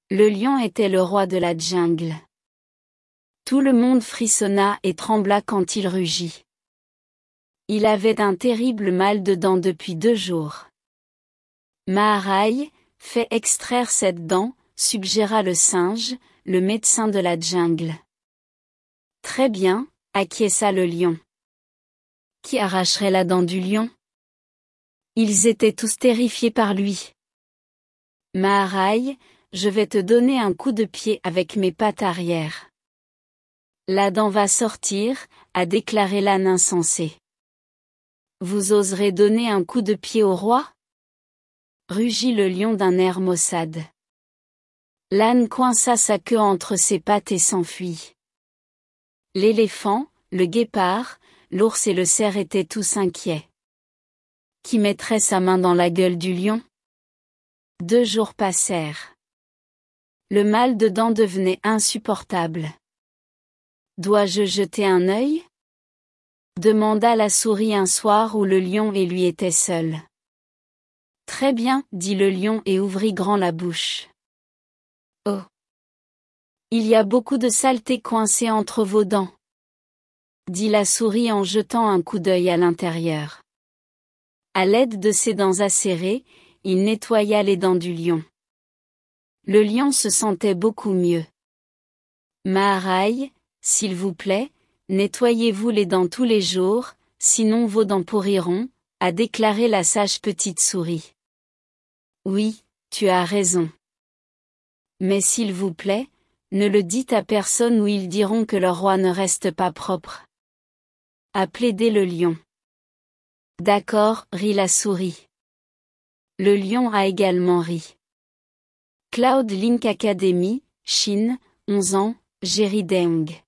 Le lion était le roi de la jungle. Tout le monde frissonna et trembla quand il rugit. Il avait un terrible mal de dents depuis 2 jours. Maharai, fais extraire cette dent, suggéra le singe, le médecin de la jungle. Très bien, acquiesça le lion. Qui arracherait la dent du lion? Ils étaient tous terrifiés par lui. Maharai, je vais te donner un coup de pied avec mes pattes arrière. La dent va sortir, a déclaré l'âne insensé. Vous oserez donner un coup de pied au roi? Rugit le lion d'un air maussade. L'âne coinça sa queue entre ses pattes et s'enfuit. L'éléphant, le guépard, l'ours et le cerf étaient tous inquiets. Qui mettrait sa main dans la gueule du lion? 2 jours passèrent. Le mal de dents devenait insupportable. Dois-je jeter un œil? Demanda la souris un soir où le lion et lui étaient seuls. Très bien, dit le lion et ouvrit grand la bouche. Oh! Il y a beaucoup de saleté coincée entre vos dents, dit la souris en jetant un coup d'œil à l'intérieur. À l'aide de ses dents acérées, il nettoya les dents du lion. Le lion se sentait beaucoup mieux. Maharai, s'il vous plaît, nettoyez-vous les dents tous les jours, sinon vos dents pourriront, a déclaré la sage petite souris. Oui, tu as raison. Mais s'il vous plaît, ne le dites à personne ou ils diront que leur roi ne reste pas propre. A plaidé le lion. D'accord, rit la souris. Le lion a également ri. Cloud Link Academy, Chine, 11 ans, Jerry Deng.